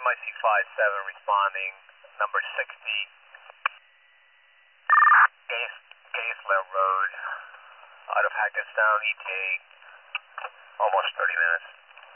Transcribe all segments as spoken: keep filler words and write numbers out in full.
M I C five seven responding, number sixty, Gays, Gaysler Road, out of Hackettstown, E T A, almost thirty minutes.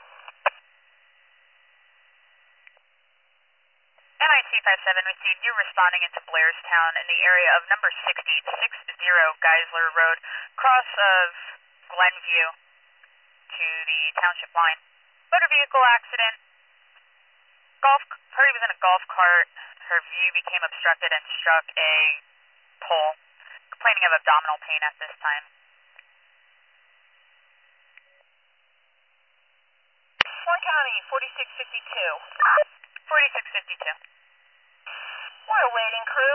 M I C five seven received. You're responding into Blairstown in the area of number sixty, sixty Geisler Road, cross of Glenview to the township line. Motor vehicle accident. Golf party was in a golf cart. Her view became obstructed and struck a pole. Complaining of abdominal pain at this time. Swan County, forty-six fifty-two. forty-six fifty-two. We're waiting, crew.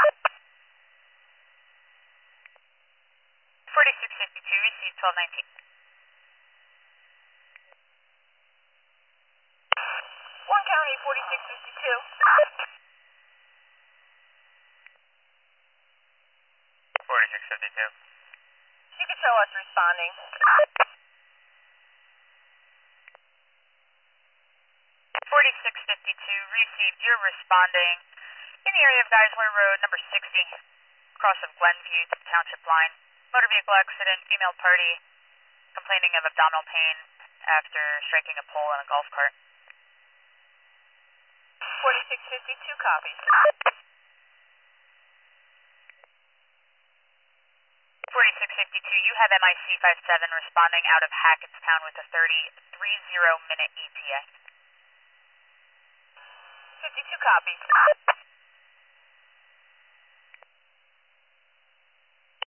forty-six fifty-two, received twelve nineteen. Swan County, forty-six fifty-two. forty-six fifty-two. You can show us responding. forty-six fifty-two, received. You're responding in the area of Geisler Road, number sixty, cross of Glenview to the township line. Motor vehicle accident, female party, complaining of abdominal pain after striking a pole in a golf cart. forty-six fifty-two copies. forty-six fifty-two, you have M I C five seven responding out of Hackettstown with a thirty-three minute E T A. fifty-two copies.